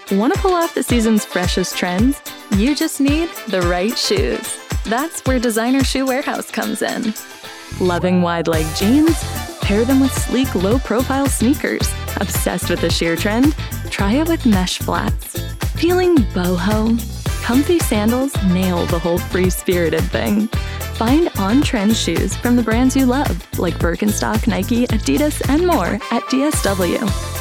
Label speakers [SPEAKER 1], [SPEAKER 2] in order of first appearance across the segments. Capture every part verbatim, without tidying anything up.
[SPEAKER 1] Want to pull off the season's freshest trends? You just need the right shoes. That's where Designer Shoe Warehouse comes in. Loving wide-leg jeans? Pair them with sleek, low-profile sneakers. Obsessed with the sheer trend? Try it with mesh flats. Feeling boho? Comfy sandals nail the whole free-spirited thing. Find on-trend shoes from the brands you love, like Birkenstock, Nike, Adidas, and more at D S W.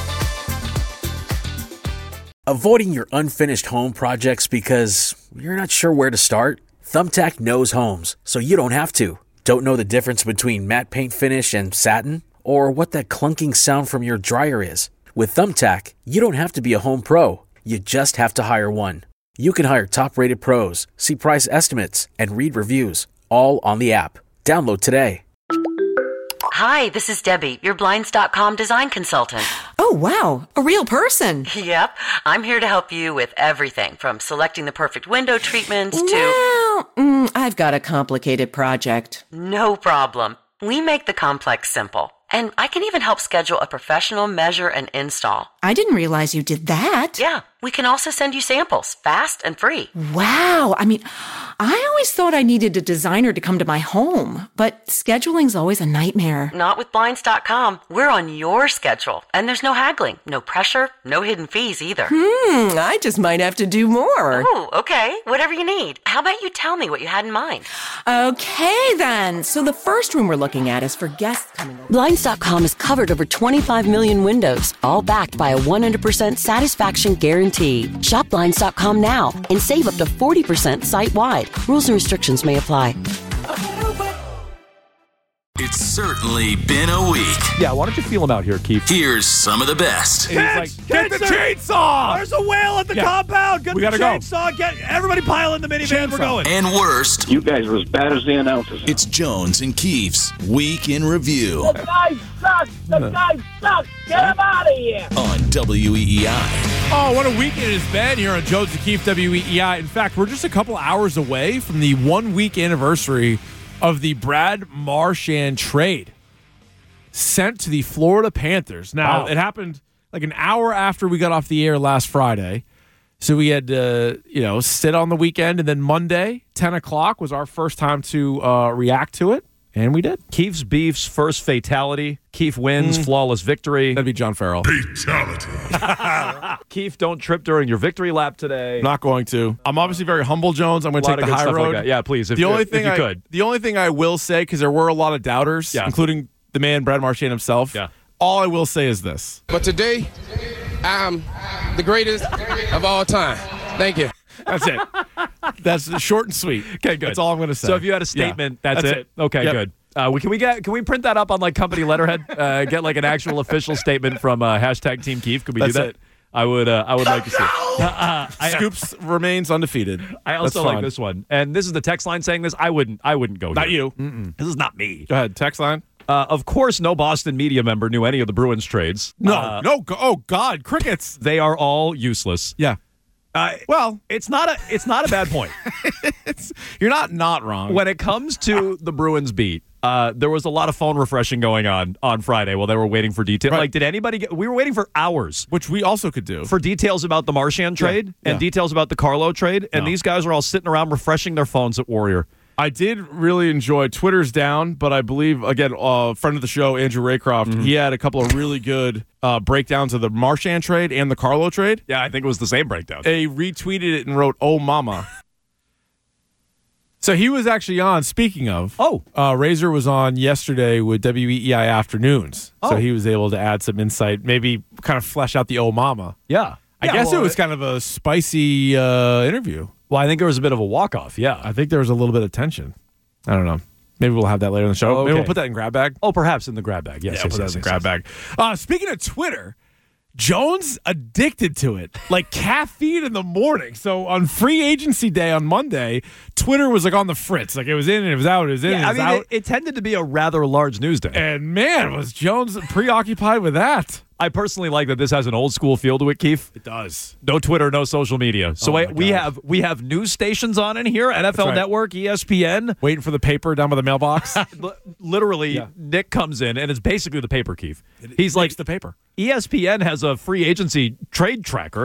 [SPEAKER 2] Avoiding your unfinished home projects because you're not sure where to start? Thumbtack knows homes, so you don't have to. Don't know the difference between matte paint finish and satin? Or what that clunking sound from your dryer is? With Thumbtack, you don't have to be a home pro. You just have to hire one. You can hire top-rated pros, see price estimates, and read reviews, all on the app. Download today.
[SPEAKER 3] Hi, this is Debbie, your Blinds dot com design consultant.
[SPEAKER 4] Oh, wow. A real person.
[SPEAKER 3] Yep. I'm here to help you with everything from selecting the perfect window treatments to...
[SPEAKER 4] Well, mm, I've got a complicated project.
[SPEAKER 3] No problem. We make the complex simple. And I can even help schedule a professional measure and install.
[SPEAKER 4] I didn't realize you did that.
[SPEAKER 3] Yeah. We can also send you samples, fast and free.
[SPEAKER 4] Wow. I mean, I always thought I needed a designer to come to my home, but scheduling's always a nightmare.
[SPEAKER 3] Not with Blinds dot com. We're on your schedule, and there's no haggling, no pressure, no hidden fees either.
[SPEAKER 4] Hmm, I just might have to do more.
[SPEAKER 3] Oh, okay. Whatever you need. How about you tell me what you had in mind?
[SPEAKER 4] Okay, then. So the first room we're looking at is for guests coming over.
[SPEAKER 5] Blinds dot com has covered over twenty-five million windows, all backed by a one hundred percent satisfaction guarantee. Shop Blinds dot com now and save up to forty percent site-wide. Rules and restrictions may apply.
[SPEAKER 6] It's certainly been a week.
[SPEAKER 7] Yeah, why don't you feel him out here, Keith?
[SPEAKER 6] Here's some of the best.
[SPEAKER 8] Kids,
[SPEAKER 7] He's like, get the chainsaw!
[SPEAKER 8] There's a whale at the
[SPEAKER 7] Yeah.
[SPEAKER 8] compound. Get
[SPEAKER 7] We
[SPEAKER 8] the
[SPEAKER 7] gotta go.
[SPEAKER 8] chainsaw. Get everybody pile in the minivan.
[SPEAKER 7] Chainsaw.
[SPEAKER 8] We're going.
[SPEAKER 6] And worst,
[SPEAKER 9] You guys are as bad as the announcers.
[SPEAKER 6] it's Jones and Keefe's Week in Review
[SPEAKER 10] The guy sucks. The guy sucks. Get him out of here.
[SPEAKER 6] on W E E I.
[SPEAKER 8] Oh, what a weekend it's been here on Jones and Keefe W E E I. In fact, we're just a couple hours away from the one-week anniversary of the Brad Marchand trade sent to the Florida Panthers. Now,
[SPEAKER 7] Wow.
[SPEAKER 8] it happened like an hour after we got off the air last Friday. So we had to, you know, sit on the weekend, and then Monday, ten o'clock, was our first time to uh, react to it, and we did.
[SPEAKER 7] Keith's Beef's first fatality. Keith wins, flawless victory.
[SPEAKER 8] That'd be John Farrell.
[SPEAKER 7] Keith, don't trip during your victory lap today.
[SPEAKER 8] I'm not going to. I'm obviously very humble, Jones. I'm going
[SPEAKER 7] A
[SPEAKER 8] to
[SPEAKER 7] lot
[SPEAKER 8] take
[SPEAKER 7] of
[SPEAKER 8] the
[SPEAKER 7] good
[SPEAKER 8] high
[SPEAKER 7] stuff like
[SPEAKER 8] road.
[SPEAKER 7] that. Yeah, please, if,
[SPEAKER 8] the only
[SPEAKER 7] if,
[SPEAKER 8] thing
[SPEAKER 7] if you
[SPEAKER 8] I,
[SPEAKER 7] could.
[SPEAKER 8] The only thing I will say, because there were a lot of doubters,
[SPEAKER 7] Yeah.
[SPEAKER 8] including the man Brad Marchand himself.
[SPEAKER 7] Yeah.
[SPEAKER 8] All I will say is this.
[SPEAKER 11] But today, I'm the greatest of all time. Thank you.
[SPEAKER 8] That's it. That's short and sweet.
[SPEAKER 7] Okay, good.
[SPEAKER 8] That's all I'm going to say.
[SPEAKER 7] So if you had a
[SPEAKER 8] Yeah.
[SPEAKER 7] statement, that's,
[SPEAKER 8] That's
[SPEAKER 7] it.
[SPEAKER 8] it.
[SPEAKER 7] Okay,
[SPEAKER 8] Yep.
[SPEAKER 7] good. Uh, we, can we get can we print that up on like company letterhead? Uh, get like an actual official statement from uh, hashtag Team Keith. Could we
[SPEAKER 8] That's
[SPEAKER 7] do that?
[SPEAKER 8] it.
[SPEAKER 7] I would. Uh, I would like to see. Uh, I,
[SPEAKER 8] Scoops remains undefeated.
[SPEAKER 7] I also
[SPEAKER 8] That's
[SPEAKER 7] like
[SPEAKER 8] fine.
[SPEAKER 7] this one, and this is the text line saying this. I wouldn't. I wouldn't go.
[SPEAKER 8] Not
[SPEAKER 7] here.
[SPEAKER 8] you.
[SPEAKER 7] Mm-mm. This is not me.
[SPEAKER 8] Go ahead. Text line.
[SPEAKER 7] Uh, of course, no Boston media member knew any of the Bruins trades.
[SPEAKER 8] No.
[SPEAKER 7] Uh,
[SPEAKER 8] no. Go, oh, God. Crickets.
[SPEAKER 7] They are all useless.
[SPEAKER 8] Yeah.
[SPEAKER 7] Uh,
[SPEAKER 8] Well,
[SPEAKER 7] it's not a. It's not a bad point.
[SPEAKER 8] it's you're not not wrong.
[SPEAKER 7] When it comes to the Bruins beat, uh, there was a lot of phone refreshing going on on Friday while they were waiting for details.
[SPEAKER 8] Right.
[SPEAKER 7] Like, did anybody get? We were waiting for hours
[SPEAKER 8] Which we also could do.
[SPEAKER 7] for details about the Marchand trade
[SPEAKER 8] Yeah.
[SPEAKER 7] and details about the Carlo trade, and
[SPEAKER 8] No.
[SPEAKER 7] these guys are all sitting around refreshing their phones at Warrior.
[SPEAKER 8] I did really enjoy Twitter's down, but I believe, again, a uh, friend of the show, Andrew Raycroft,
[SPEAKER 7] Mm-hmm.
[SPEAKER 8] he had a couple of really good uh, breakdowns of the Marchand trade and the Carlo trade.
[SPEAKER 7] Yeah, I think it was the same breakdown.
[SPEAKER 8] He retweeted it and wrote, "Oh, mama." So he was actually on, speaking of,
[SPEAKER 7] Oh.
[SPEAKER 8] uh, Razor was on yesterday with W E E I Afternoons.
[SPEAKER 7] Oh.
[SPEAKER 8] So he was able to add some insight, maybe kind of flesh out the "Oh, mama."
[SPEAKER 7] Yeah.
[SPEAKER 8] I
[SPEAKER 7] Yeah,
[SPEAKER 8] guess
[SPEAKER 7] well,
[SPEAKER 8] it was kind of a spicy uh, interview.
[SPEAKER 7] Well, I think there was a bit of a walk-off, yeah.
[SPEAKER 8] I think there was a little bit of tension. I don't know. Maybe we'll have that later in the show.
[SPEAKER 7] Oh,
[SPEAKER 8] Maybe we'll
[SPEAKER 7] okay.
[SPEAKER 8] put that in grab bag.
[SPEAKER 7] Oh, perhaps in the grab bag. Yes,
[SPEAKER 8] Yeah,
[SPEAKER 7] yes,
[SPEAKER 8] put
[SPEAKER 7] yes,
[SPEAKER 8] that in
[SPEAKER 7] yes,
[SPEAKER 8] the grab
[SPEAKER 7] yes.
[SPEAKER 8] bag. Uh, speaking of Twitter, Jones addicted to it, like caffeine in the morning. So on free agency day on Monday, Twitter was like on the fritz. Like it was in and it was out. It was in and
[SPEAKER 7] Yeah,
[SPEAKER 8] it
[SPEAKER 7] I
[SPEAKER 8] was
[SPEAKER 7] mean,
[SPEAKER 8] out.
[SPEAKER 7] it, it tended to be a rather large news day.
[SPEAKER 8] And man, was Jones preoccupied with that.
[SPEAKER 7] I personally like that this has an old school feel to it, Keith.
[SPEAKER 8] It does.
[SPEAKER 7] No Twitter, no social media. So
[SPEAKER 8] Oh my
[SPEAKER 7] I, we
[SPEAKER 8] God.
[SPEAKER 7] have we have news stations on in here, N F L
[SPEAKER 8] right.
[SPEAKER 7] Network, E S P N.
[SPEAKER 8] Waiting for the paper down by the mailbox.
[SPEAKER 7] L- Literally,
[SPEAKER 8] Yeah.
[SPEAKER 7] Nick comes in, and it's basically the paper, Keith. He's like,
[SPEAKER 8] the paper.
[SPEAKER 7] E S P N has a free agency trade tracker.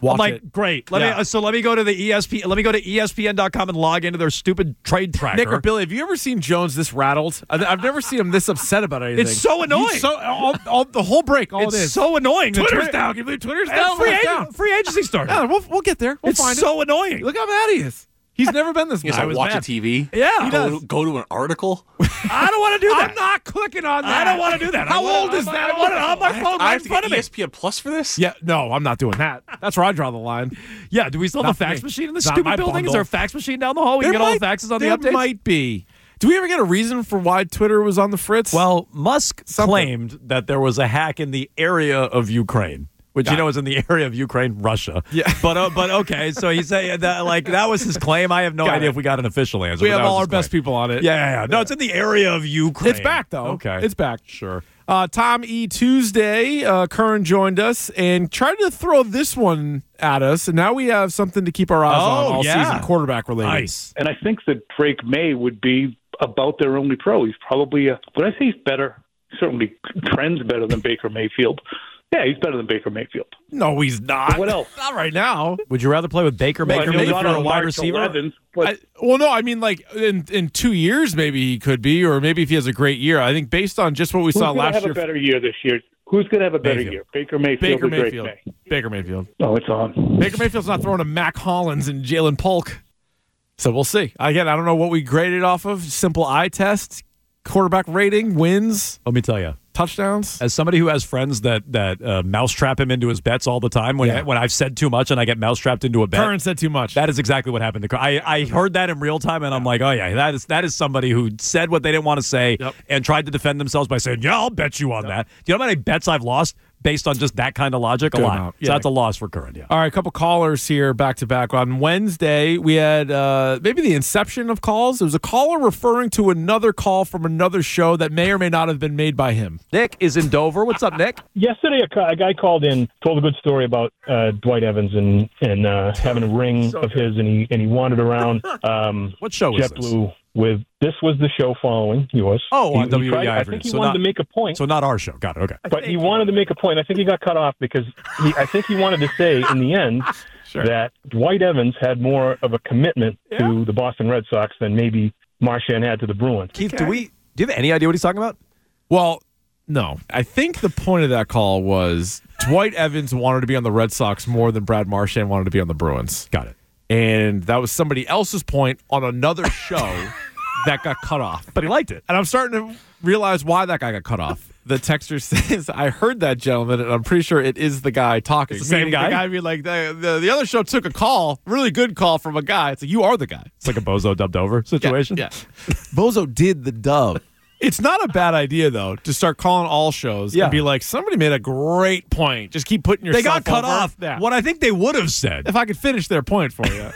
[SPEAKER 8] Watch
[SPEAKER 7] I'm like,
[SPEAKER 8] it.
[SPEAKER 7] great. Let
[SPEAKER 8] Yeah.
[SPEAKER 7] me uh, so let me go to the E S P. Let me go to E S P N dot com and log into their stupid trade tracker.
[SPEAKER 8] Nick or Billy, have you ever seen Jones this rattled? I- I've never seen him this upset about anything.
[SPEAKER 7] It's so annoying.
[SPEAKER 8] He's so all, all, the whole break, all
[SPEAKER 7] It's
[SPEAKER 8] it is.
[SPEAKER 7] so annoying. The
[SPEAKER 8] Twitter's
[SPEAKER 7] Twitter-
[SPEAKER 8] down. Can you believe Twitter's
[SPEAKER 7] And
[SPEAKER 8] down?
[SPEAKER 7] free,
[SPEAKER 8] It's
[SPEAKER 7] agent,
[SPEAKER 8] down.
[SPEAKER 7] free agency started.
[SPEAKER 8] Yeah, we'll, we'll get there. We'll
[SPEAKER 7] it's
[SPEAKER 8] find
[SPEAKER 7] so
[SPEAKER 8] it.
[SPEAKER 7] annoying.
[SPEAKER 8] Look how mad he is. He's never been this
[SPEAKER 12] You guys
[SPEAKER 8] mad.
[SPEAKER 12] like watch a T V?
[SPEAKER 7] Yeah.
[SPEAKER 8] He
[SPEAKER 12] Go,
[SPEAKER 8] does.
[SPEAKER 12] to, go to an article?
[SPEAKER 7] I don't want to do that.
[SPEAKER 8] I'm not clicking on that.
[SPEAKER 7] I don't want to do that.
[SPEAKER 8] How
[SPEAKER 7] I wanna-
[SPEAKER 8] old is
[SPEAKER 7] I-
[SPEAKER 8] that?
[SPEAKER 7] I want it on my
[SPEAKER 12] I,
[SPEAKER 7] phone
[SPEAKER 12] I
[SPEAKER 7] right
[SPEAKER 12] have
[SPEAKER 7] in
[SPEAKER 12] to
[SPEAKER 7] front
[SPEAKER 12] get
[SPEAKER 7] of me.
[SPEAKER 12] E S P N Plus for this?
[SPEAKER 8] Yeah, no, I'm not doing that. That's where I draw the line.
[SPEAKER 7] Yeah, do we still have
[SPEAKER 8] Not
[SPEAKER 7] a fax
[SPEAKER 8] me.
[SPEAKER 7] machine in this
[SPEAKER 8] Not
[SPEAKER 7] stupid
[SPEAKER 8] my
[SPEAKER 7] building? Is
[SPEAKER 8] bundle.
[SPEAKER 7] there a fax machine down the hall? We can get all the faxes on the
[SPEAKER 8] there
[SPEAKER 7] updates?
[SPEAKER 8] might be. Do we ever get a reason for why Twitter was on the fritz?
[SPEAKER 7] Well, Musk
[SPEAKER 8] Something.
[SPEAKER 7] claimed that there was a hack in the area of Ukraine, which
[SPEAKER 8] Got
[SPEAKER 7] you know
[SPEAKER 8] it.
[SPEAKER 7] is in the area of Ukraine, Russia.
[SPEAKER 8] Yeah.
[SPEAKER 7] But uh, but okay, so he said that like that was his claim. I have no
[SPEAKER 8] Got
[SPEAKER 7] idea
[SPEAKER 8] it.
[SPEAKER 7] if we got an official answer.
[SPEAKER 8] we
[SPEAKER 7] but
[SPEAKER 8] have
[SPEAKER 7] that was
[SPEAKER 8] all our
[SPEAKER 7] his
[SPEAKER 8] best
[SPEAKER 7] claim.
[SPEAKER 8] people on it.
[SPEAKER 7] Yeah, yeah, yeah. No, it's in the area of Ukraine.
[SPEAKER 8] It's back, though.
[SPEAKER 7] Okay.
[SPEAKER 8] It's back.
[SPEAKER 7] Sure.
[SPEAKER 8] Uh, Tom E. Tuesday, uh, Curran joined us and tried to throw this one at us, and now we have something to keep our eyes on
[SPEAKER 7] Oh,
[SPEAKER 8] all
[SPEAKER 7] yeah.
[SPEAKER 8] season, quarterback related.
[SPEAKER 7] Nice.
[SPEAKER 9] And I think that Drake May would be about their only pro. He's probably, uh, would I say he's better? Certainly trends better than Baker Mayfield. Yeah, he's better than Baker Mayfield.
[SPEAKER 8] No, he's not.
[SPEAKER 9] What else?
[SPEAKER 8] Not right now.
[SPEAKER 7] Would you rather play with Baker
[SPEAKER 9] Well,
[SPEAKER 7] Baker
[SPEAKER 9] he's
[SPEAKER 7] Mayfield
[SPEAKER 9] not
[SPEAKER 7] or a
[SPEAKER 9] on
[SPEAKER 7] wide
[SPEAKER 9] March
[SPEAKER 7] receiver?
[SPEAKER 9] eleventh, but
[SPEAKER 8] I, well, no, I mean, like, in, in two years, maybe he could be, or maybe if he has a great year. I think based on just what we
[SPEAKER 9] who's
[SPEAKER 8] saw
[SPEAKER 9] going to
[SPEAKER 8] last
[SPEAKER 9] have
[SPEAKER 8] year.
[SPEAKER 9] a better year this year? Who's going to have a better
[SPEAKER 8] Mayfield.
[SPEAKER 9] year? Baker Mayfield
[SPEAKER 8] Baker
[SPEAKER 9] or Drake
[SPEAKER 8] Mayfield.
[SPEAKER 9] May?
[SPEAKER 8] Baker Mayfield.
[SPEAKER 9] Oh, it's on.
[SPEAKER 8] Baker Mayfield's not throwing to Mac Hollins and Jalen Polk. So we'll see. Again, I don't know what we graded off of. Simple eye test, quarterback rating, wins,
[SPEAKER 7] Let me tell you.
[SPEAKER 8] touchdowns.
[SPEAKER 7] As somebody who has friends that that uh, mousetrap him into his bets all the time, when
[SPEAKER 8] Yeah.
[SPEAKER 7] when I've said too much and I get mousetrapped into a bet,
[SPEAKER 8] Curran said too much.
[SPEAKER 7] that is exactly what happened to Curran. I, I heard that in real time, and I'm like, oh yeah, that is that is somebody who said what they didn't want to say
[SPEAKER 8] Yep.
[SPEAKER 7] and tried to defend themselves by saying, yeah, I'll bet you on that. Do you know how many bets I've lost based on just that kind of logic?
[SPEAKER 8] Good
[SPEAKER 7] a lot.
[SPEAKER 8] amount.
[SPEAKER 7] So
[SPEAKER 8] Yeah.
[SPEAKER 7] that's a loss for Curran. Yeah.
[SPEAKER 8] All right, a couple callers here back to back. On Wednesday, we had uh, maybe the inception of calls. There was a caller referring to another call from another show that may or may not have been made by him.
[SPEAKER 7] Nick is in Dover. What's up, Nick?
[SPEAKER 13] Yesterday, a, ca- a guy called in, told a good story about uh, Dwight Evans and and uh, having a ring of his, and he and he wandered around. Um,
[SPEAKER 7] What show is this?
[SPEAKER 13] JetBlue with this was the show following yours.
[SPEAKER 7] Oh,
[SPEAKER 13] He-
[SPEAKER 7] on
[SPEAKER 13] he
[SPEAKER 7] W E I.
[SPEAKER 13] tried- I think he
[SPEAKER 7] So
[SPEAKER 13] wanted
[SPEAKER 7] not-
[SPEAKER 13] to make a point,
[SPEAKER 7] So not our show. Got it. Okay.
[SPEAKER 13] but he wanted to make a point. I think he got cut off because he, I think he wanted to say in the end that Dwight Evans had more of a commitment to the Boston Red Sox than maybe Marchand had to the Bruins.
[SPEAKER 7] Keith, do we do you have any idea what he's talking about?
[SPEAKER 8] Well, no. I think the point of that call was Dwight Evans wanted to be on the Red Sox more than Brad Marchand wanted to be on the Bruins.
[SPEAKER 7] Got it.
[SPEAKER 8] And that was somebody else's point on another show that got cut off.
[SPEAKER 7] But he liked it.
[SPEAKER 8] And I'm starting to realize why that guy got cut off. The texter says, I heard that gentleman, and I'm pretty sure it is the guy talking.
[SPEAKER 7] It's the same
[SPEAKER 8] Meaning
[SPEAKER 7] guy?
[SPEAKER 8] The guy being like, the, the, the other show took a call, really good call from a guy. It's like, you are the guy.
[SPEAKER 7] It's like a bozo dubbed over situation.
[SPEAKER 8] Yeah. yeah. Bozo did the dub. It's not a bad idea, though, to start calling all shows
[SPEAKER 7] Yeah.
[SPEAKER 8] and be like, somebody made a great point. Just keep putting
[SPEAKER 7] They
[SPEAKER 8] yourself
[SPEAKER 7] got cut
[SPEAKER 8] over.
[SPEAKER 7] off.
[SPEAKER 8] Yeah.
[SPEAKER 7] What I think they would have said.
[SPEAKER 8] If I could finish their point for you.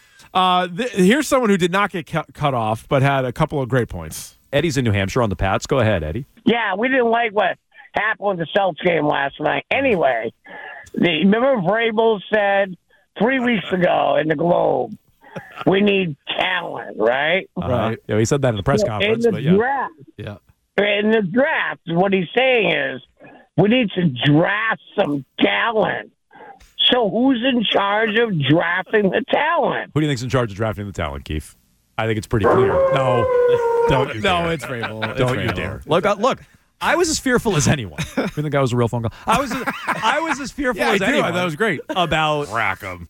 [SPEAKER 8] uh, th- here's someone who did not get cu- cut off, but had a couple of great points.
[SPEAKER 7] Eddie's in New Hampshire on the Pats. Go ahead, Eddie.
[SPEAKER 10] Yeah, we didn't like what happened with the Celtics game last night. Anyway, the, remember Vrabel said three weeks ago in the Globe, we need talent, right?
[SPEAKER 7] Uh-huh.
[SPEAKER 8] Right.
[SPEAKER 7] Yeah, he said that in the press
[SPEAKER 10] in
[SPEAKER 7] conference.
[SPEAKER 10] the
[SPEAKER 7] but yeah.
[SPEAKER 10] draft.
[SPEAKER 8] Yeah.
[SPEAKER 10] In the draft, what he's saying is we need to draft some talent. So who's in charge of drafting the talent?
[SPEAKER 7] Who do you think's in charge of drafting the talent, Keith? I think it's pretty clear. No, don't you
[SPEAKER 8] No,
[SPEAKER 7] dare.
[SPEAKER 8] it's Vrabel. It's
[SPEAKER 7] Don't you
[SPEAKER 8] Vrabel.
[SPEAKER 7] dare. Look, uh, look. I was as fearful as anyone. You think that was a real phone call? I was. I was as fearful
[SPEAKER 8] Yeah, I
[SPEAKER 7] as
[SPEAKER 8] do.
[SPEAKER 7] anyone.
[SPEAKER 8] I thought it was great.
[SPEAKER 7] About
[SPEAKER 8] Rackham.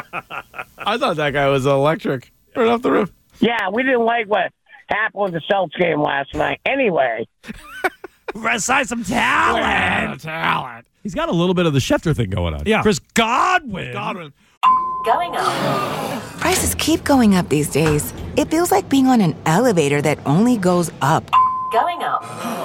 [SPEAKER 8] I thought that guy was electric. Right off the roof.
[SPEAKER 10] Yeah, we didn't like what happened with the Celtics game last night. Anyway,
[SPEAKER 7] sign some talent.
[SPEAKER 8] Talent.
[SPEAKER 7] He's got a little bit of the Schefter thing going on.
[SPEAKER 8] Yeah.
[SPEAKER 7] Chris Godwin.
[SPEAKER 8] Godwin.
[SPEAKER 14] Going up. Prices keep going up these days. It feels like being on an elevator that only goes up. Going up.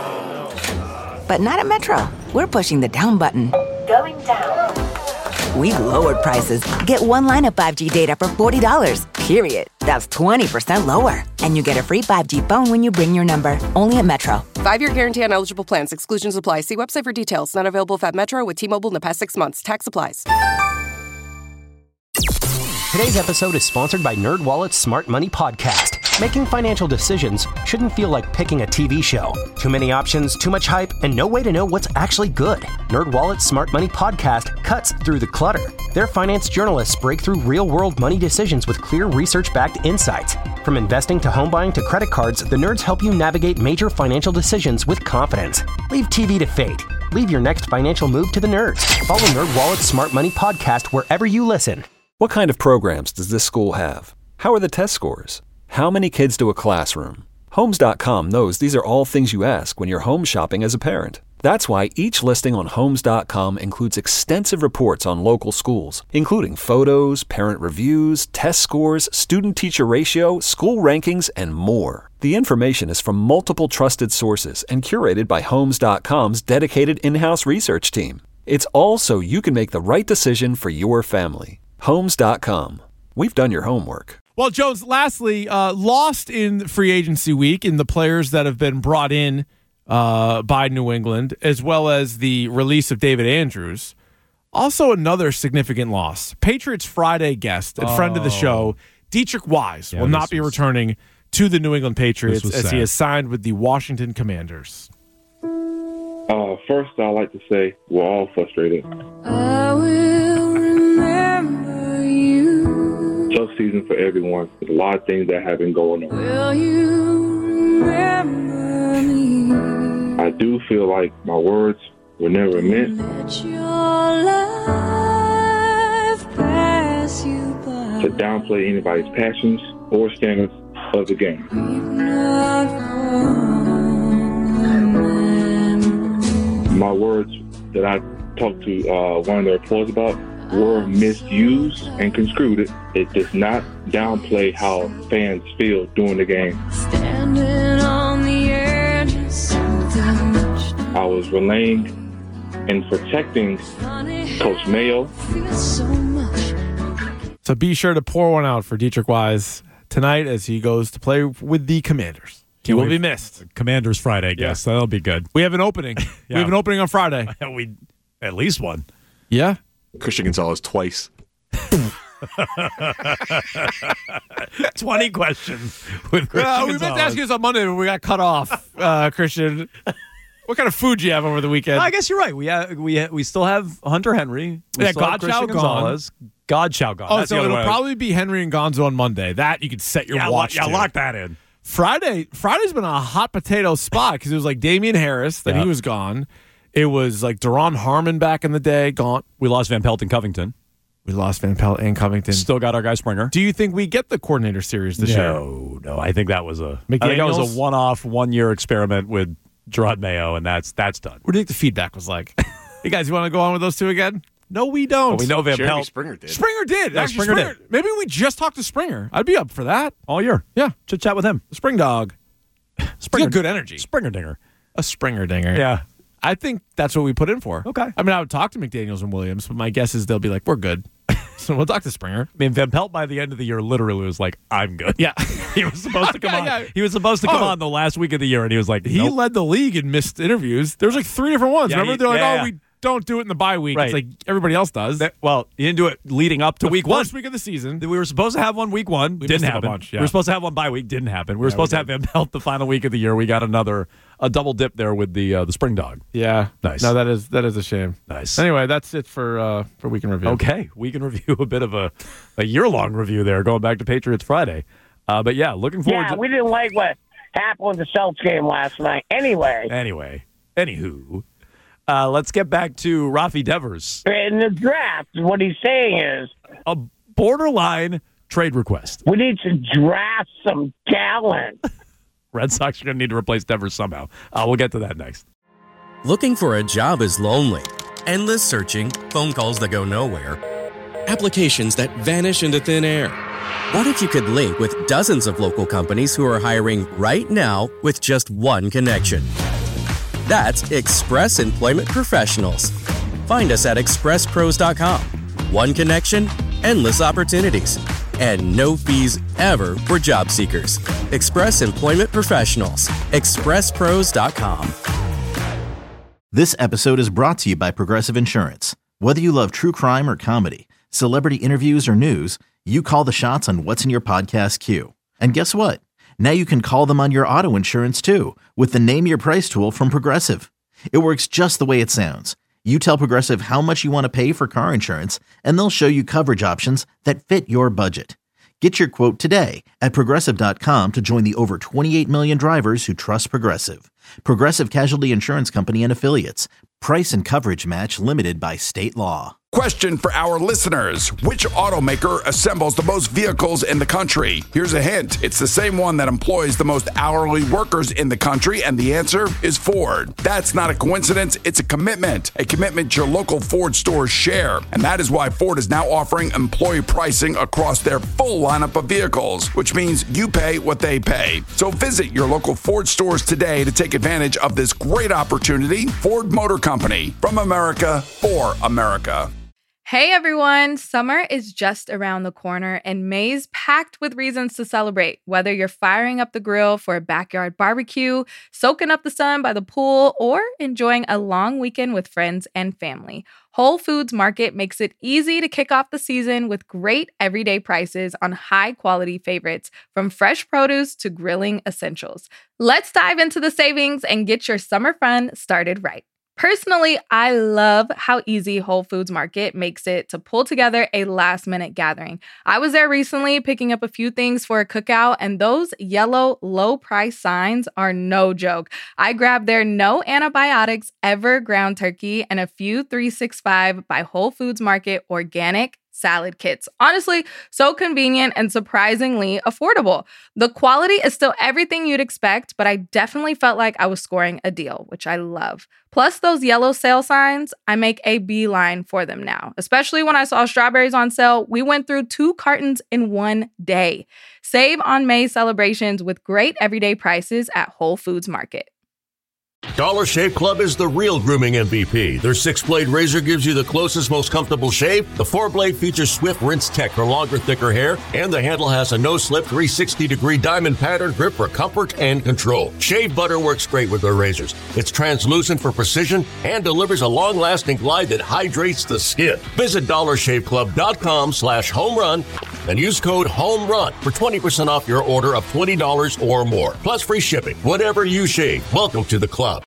[SPEAKER 14] But not at Metro. We're pushing the down button. Going down. We've lowered prices. Get one line of five G data for forty dollars, period. That's twenty percent lower. And you get a free five G phone when you bring your number. Only at Metro.
[SPEAKER 15] Five-year guarantee on eligible plans. Exclusions apply. See website for details. Not available at Metro with T-Mobile in the past six months. Tax applies.
[SPEAKER 16] Today's episode is sponsored by NerdWallet's Smart Money Podcast. Making financial decisions shouldn't feel like picking a T V show. Too many options, too much hype, and no way to know what's actually good. NerdWallet's Smart Money Podcast cuts through the clutter. Their finance journalists break through real-world money decisions with clear research-backed insights. From investing to home buying to credit cards, the nerds help you navigate major financial decisions with confidence. Leave T V to fate. Leave your next financial move to the nerds. Follow NerdWallet's Smart Money Podcast wherever you listen.
[SPEAKER 17] What kind of programs does this school have? How are the test scores? How many kids do a classroom? Homes dot com knows these are all things you ask when you're home shopping as a parent. That's why each listing on Homes dot com includes extensive reports on local schools, including photos, parent reviews, test scores, student-teacher ratio, school rankings, and more. The information is from multiple trusted sources and curated by Homes dot com's dedicated in-house research team. It's all so you can make the right decision for your family. Homes dot com. We've done your homework.
[SPEAKER 8] Well, Jones, lastly, uh, lost in free agency week in the players that have been brought in uh, by New England, as well as the release of David Andrews. Also another significant loss. Patriots Friday guest and oh. friend of the show, Deatrich Wise, yeah, will not be was, returning to the New England Patriots as sad. He is signed with the Washington Commanders.
[SPEAKER 18] Uh, first, I'd like to say we're all frustrated.
[SPEAKER 19] I will remember you.
[SPEAKER 18] Tough season for everyone. There's a lot of things that have been going on.
[SPEAKER 19] Will you remember me?
[SPEAKER 18] I do feel like my words were never meant
[SPEAKER 19] Let your life pass you by.
[SPEAKER 18] to downplay anybody's passions or standards of the game. My words that I talked to uh, one of the reporters about were misused and construed. It. It does not downplay how fans feel during the game.
[SPEAKER 19] Standing on the edge of something.
[SPEAKER 18] I was relaying and protecting Coach Mayo.
[SPEAKER 8] So be sure to pour one out for Deatrich Wise tonight as he goes to play with the Commanders. He will be missed.
[SPEAKER 7] Commanders Friday, I guess. Yeah. That'll be good.
[SPEAKER 8] We have an opening. yeah. We have an opening on Friday.
[SPEAKER 7] we At least one.
[SPEAKER 8] Yeah.
[SPEAKER 12] Christian Gonzalez twice.
[SPEAKER 7] twenty questions with Christian
[SPEAKER 8] uh, we
[SPEAKER 7] Gonzalez.
[SPEAKER 8] meant to ask you this on Monday, but we got cut off, uh, Christian. What kind of food do you have over the weekend?
[SPEAKER 7] I guess you're right. We ha- we ha- we still have Hunter Henry. We
[SPEAKER 8] yeah,
[SPEAKER 7] still have
[SPEAKER 8] Godchow
[SPEAKER 7] Gonzalez. Godchow gone.
[SPEAKER 8] Oh,
[SPEAKER 7] That's
[SPEAKER 8] so
[SPEAKER 7] the other
[SPEAKER 8] it'll
[SPEAKER 7] way.
[SPEAKER 8] probably be Henry and Gonzo on Monday. That you could set your
[SPEAKER 7] yeah,
[SPEAKER 8] watch
[SPEAKER 7] lock,
[SPEAKER 8] to.
[SPEAKER 7] Yeah, lock that in.
[SPEAKER 8] Friday, Friday's been a hot potato spot because it was like Damian Harris, then
[SPEAKER 7] yeah.
[SPEAKER 8] he was gone. It was like Daron Harmon back in the day, gone.
[SPEAKER 7] We lost Van Pelt and Covington.
[SPEAKER 8] We lost Van Pelt and Covington.
[SPEAKER 7] Still got our guy Springer.
[SPEAKER 8] Do you think we get the coordinator series this
[SPEAKER 7] no,
[SPEAKER 8] year?
[SPEAKER 7] No, no. I think that was a
[SPEAKER 8] McDaniels?
[SPEAKER 7] I think that was a one-off, one-year experiment with Gerard Mayo, and that's that's done.
[SPEAKER 8] What do you think the feedback was like? Hey guys, you want to go on with those two again? No, we don't.
[SPEAKER 7] Well, we know Van
[SPEAKER 12] Jeremy
[SPEAKER 7] Pelt.
[SPEAKER 12] Springer did.
[SPEAKER 8] Springer did.
[SPEAKER 7] Yeah,
[SPEAKER 8] Actually,
[SPEAKER 7] Springer
[SPEAKER 8] Springer, maybe we just talked to Springer. I'd be up for that
[SPEAKER 7] all year.
[SPEAKER 8] Yeah,
[SPEAKER 7] chit chat with him.
[SPEAKER 8] Spring dog.
[SPEAKER 7] Springer,
[SPEAKER 8] good energy.
[SPEAKER 7] Springer dinger.
[SPEAKER 8] A Springer dinger.
[SPEAKER 7] Yeah.
[SPEAKER 8] I think that's what we put in for.
[SPEAKER 7] Okay.
[SPEAKER 8] I mean, I would talk to McDaniels and Williams, but my guess is they'll be like, we're good. So we'll talk to Springer.
[SPEAKER 7] I mean, Van Pelt by the end of the year literally was like, I'm good.
[SPEAKER 8] Yeah.
[SPEAKER 7] he was supposed to come
[SPEAKER 8] yeah,
[SPEAKER 7] on.
[SPEAKER 8] yeah.
[SPEAKER 7] He was supposed to come
[SPEAKER 8] oh.
[SPEAKER 7] on the last week of the year, and he was like,
[SPEAKER 8] He
[SPEAKER 7] nope.
[SPEAKER 8] led the league in missed interviews. There was like three different ones.
[SPEAKER 7] Yeah,
[SPEAKER 8] Remember?
[SPEAKER 7] he,
[SPEAKER 8] They're like,
[SPEAKER 7] yeah,
[SPEAKER 8] oh,
[SPEAKER 7] yeah.
[SPEAKER 8] we don't do it in the bye week.
[SPEAKER 7] Right.
[SPEAKER 8] It's like everybody else does.
[SPEAKER 7] That, well, you didn't do it leading up to
[SPEAKER 8] the
[SPEAKER 7] week
[SPEAKER 8] first
[SPEAKER 7] one.
[SPEAKER 8] First week of the season.
[SPEAKER 7] We were supposed to have one week one.
[SPEAKER 8] We
[SPEAKER 7] didn't
[SPEAKER 8] missed
[SPEAKER 7] happen.
[SPEAKER 8] A bunch, yeah.
[SPEAKER 7] We were supposed to have one bye week. Didn't happen. We were
[SPEAKER 8] yeah,
[SPEAKER 7] supposed
[SPEAKER 8] we
[SPEAKER 7] to have Van Pelt the final week of the year. We got another a double dip there with the uh, the spring dog.
[SPEAKER 8] Yeah.
[SPEAKER 7] Nice.
[SPEAKER 8] No, that is that is a shame.
[SPEAKER 7] Nice.
[SPEAKER 8] Anyway, that's it for uh, for Week in Review.
[SPEAKER 7] Okay. We can review a bit of a, a year-long review there, going back to Patriots Friday. Uh, but yeah, looking forward
[SPEAKER 10] yeah,
[SPEAKER 7] to...
[SPEAKER 10] Yeah, we didn't like what happened with the Celtics game last night. Anyway.
[SPEAKER 7] Anyway. Anywho. Uh, let's get back to Rafi Devers.
[SPEAKER 10] In the draft, what he's saying is...
[SPEAKER 7] A borderline trade request.
[SPEAKER 10] We need to draft some talent.
[SPEAKER 7] Red Sox are going to need to replace Devers somehow. Uh, we'll get to that next.
[SPEAKER 20] Looking for a job is lonely. Endless searching, phone calls that go nowhere, applications that vanish into thin air. What if you could link with dozens of local companies who are hiring right now with just one connection? That's Express Employment Professionals. Find us at express pros dot com. One connection, endless opportunities, and no fees ever for job seekers. Express Employment Professionals. express pros dot com.
[SPEAKER 21] This episode is brought to you by Progressive Insurance. Whether you love true crime or comedy, celebrity interviews or news, you call the shots on what's in your podcast queue. And guess what? Now you can call them on your auto insurance too with the Name Your Price tool from Progressive. It works just the way it sounds. You tell Progressive how much you want to pay for car insurance, and they'll show you coverage options that fit your budget. Get your quote today at Progressive dot com to join the over twenty-eight million drivers who trust Progressive. Progressive Casualty Insurance Company and Affiliates. Price and coverage match limited by state law.
[SPEAKER 1] Question for our listeners. Which automaker assembles the most vehicles in the country? Here's a hint. It's the same one that employs the most hourly workers in the country, and the answer is Ford. That's not a coincidence. It's a commitment. A commitment your local Ford stores share. And that is why Ford is now offering employee pricing across their full lineup of vehicles, which means you pay what they pay. So visit your local Ford stores today to take advantage of this great opportunity. Ford Motor Company, from America, for America.
[SPEAKER 22] Hey everyone, summer is just around the corner and May's packed with reasons to celebrate. Whether you're firing up the grill for a backyard barbecue, soaking up the sun by the pool, or enjoying a long weekend with friends and family, Whole Foods Market makes it easy to kick off the season with great everyday prices on high-quality favorites, from fresh produce to grilling essentials. Let's dive into the savings and get your summer fun started right. Personally, I love how easy Whole Foods Market makes it to pull together a last-minute gathering. I was there recently picking up a few things for a cookout, and those yellow low-price signs are no joke. I grabbed their no antibiotics ever ground turkey and a few three sixty-five by Whole Foods Market organic salad kits. Honestly, so convenient and surprisingly affordable. The quality is still everything you'd expect, but I definitely felt like I was scoring a deal, which I love. Plus those yellow sale signs, I make a beeline for them now. Especially when I saw strawberries on sale, we went through two cartons in one day. Save on May celebrations with great everyday prices at Whole Foods Market.
[SPEAKER 23] Dollar Shave Club is the real grooming M V P. Their six-blade razor gives you the closest, most comfortable shave. The four-blade features Swift Rinse Tech for longer, thicker hair. And the handle has a no-slip three sixty degree diamond pattern grip for comfort and control. Shave butter works great with their razors. It's translucent for precision and delivers a long-lasting glide that hydrates the skin. Visit dollar shave club dot com slash home run and use code HOMERUN for twenty percent off your order of twenty dollars or more. Plus free shipping. Whatever you shave, welcome to the club.